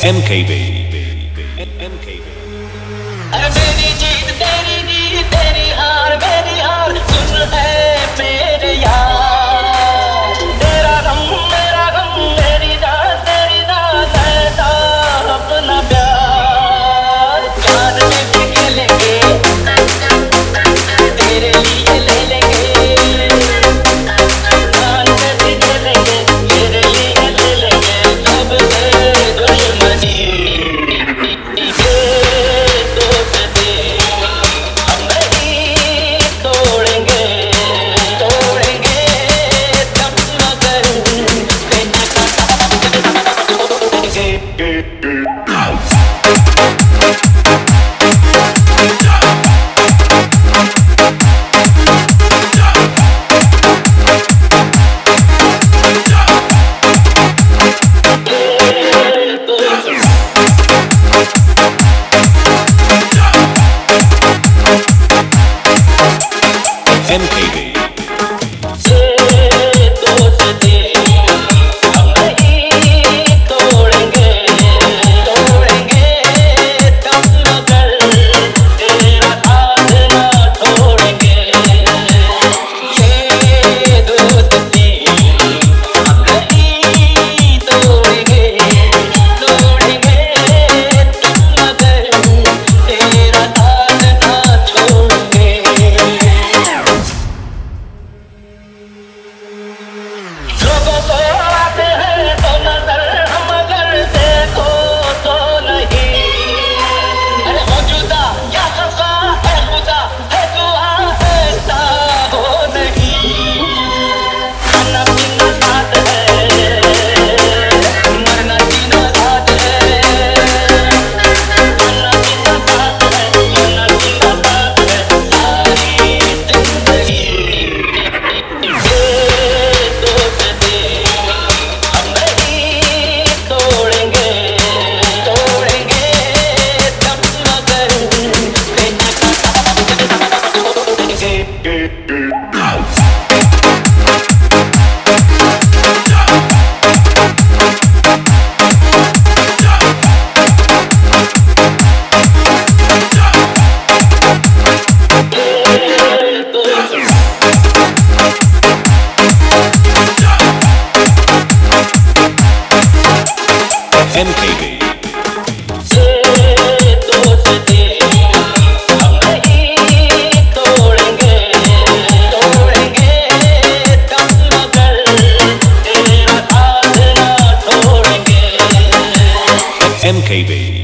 MKB. मेरी जीत तेरी हार मेरी हार सुन है मेरे यार। तेरा गम मेरी दाद ऐसा अपना प्यार। जान में भी खेलेंगे तेरे लिए ले लेंगे। जान में भी खेलेंगे तेरे लिए ले लेंगे। सब से दुश्मनी MKB. MKB. MKB.